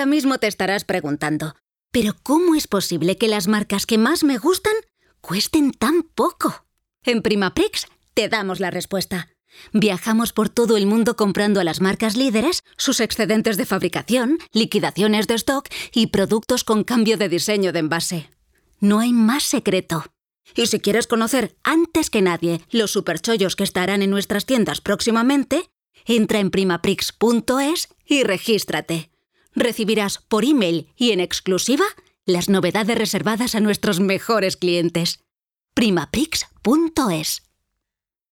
mismo te estarás preguntando, ¿pero cómo es posible que las marcas que más me gustan cuesten tan poco? En Primaprix te damos la respuesta. Viajamos por todo el mundo comprando a las marcas líderes, sus excedentes de fabricación, liquidaciones de stock y productos con cambio de diseño de envase. No hay más secreto. Y si quieres conocer antes que nadie los superchollos que estarán en nuestras tiendas próximamente, entra en primaprix.es y regístrate. Recibirás por email y en exclusiva las novedades reservadas a nuestros mejores clientes. primaprix.es